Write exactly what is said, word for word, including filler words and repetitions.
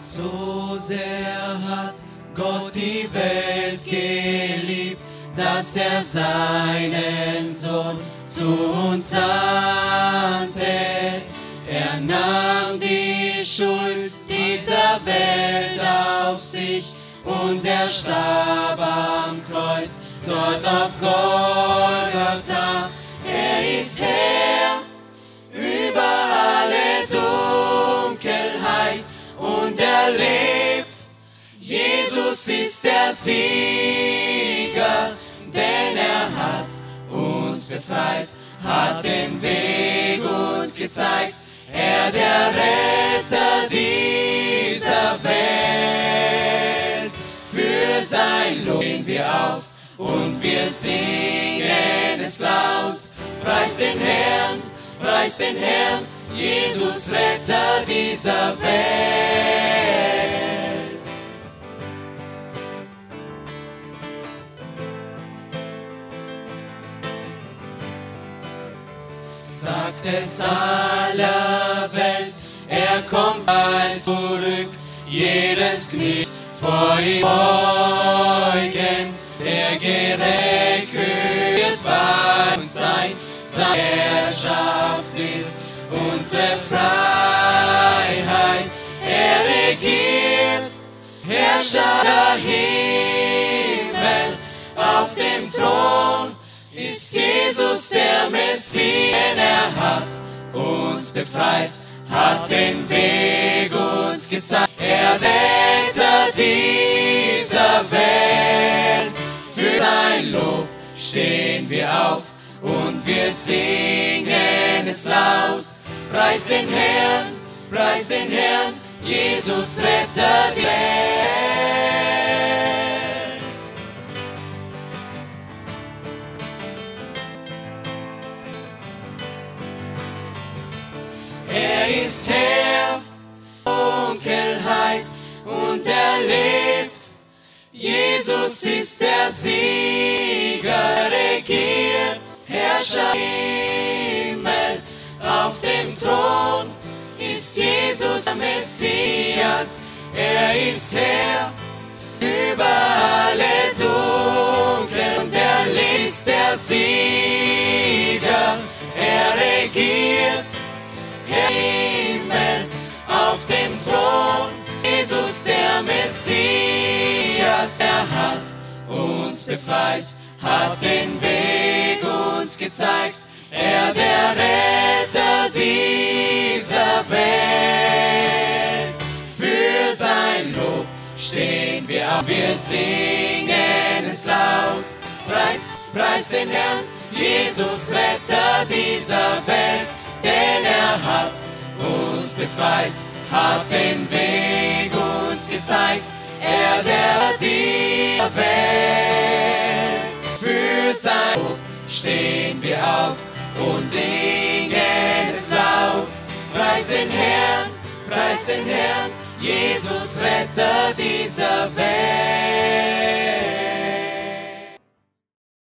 So sehr hat Gott die Welt geliebt, dass er seinen Sohn zu uns sandte. Er nahm die Schuld dieser Welt auf sich und er starb am Kreuz, dort auf Golgatha. Er ist Herr über alle Dunkelheit und er lebt. Jesus ist der Sieger, denn er hat uns befreit, hat den Weg uns gezeigt. Er der Retter dieser Welt. Für sein Lob stehen wir auf und wir singen es laut. Preis den Herrn, preis den Herrn, Jesus Retter dieser Welt. Sagt es aller Welt, er kommt bald zurück, jedes Knie vor ihm beugen, der gerecht wird bei uns sein, seine Herrschaft ist unsere Freiheit, er regiert, Herrscher der Himmel, auf dem Thron ist Jesus der Messias, er hat uns befreit, hat den Weg uns gezeigt, er Retter dieser Welt. Für sein Lob stehen wir auf und wir singen es laut. Preis den Herrn, preis den Herrn, Jesus Retter die Welt. Er ist Herr, Dunkelheit und er lebt. Jesus ist der Sieger, regiert, Herrscher Himmel. Auf dem Thron ist Jesus der Messias. Er ist Herr über alle Dunkel und er ist der Sieger. Er regiert, Herr Himmel, auf dem Thron, Jesus der Messias, er hat uns befreit, hat den Weg uns gezeigt, er der Retter dieser Welt. Für sein Lob stehen wir auf, wir singen es laut, preis, preis den Herrn, Jesus Retter dieser Welt. Denn er hat uns befreit, hat den Weg uns gezeigt, er der die Welt. Für sein Lob stehen wir auf und singen es laut. Preis den Herrn, preis den Herrn, Jesus Retter dieser Welt.